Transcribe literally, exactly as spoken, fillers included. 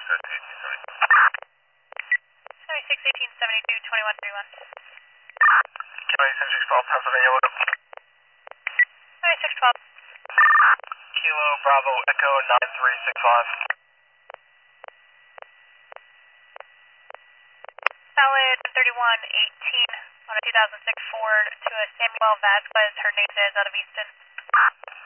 seventy-six eighteen seventy-two twenty-one thirty-one. County seventy-six twelve, Pennsylvania, what up? seventy-six twelve. Kilo Bravo Echo nine three six five. Solid thirty-one eighteen on a two thousand six Ford to a Samuel Vasquez Hernandez out of Easton.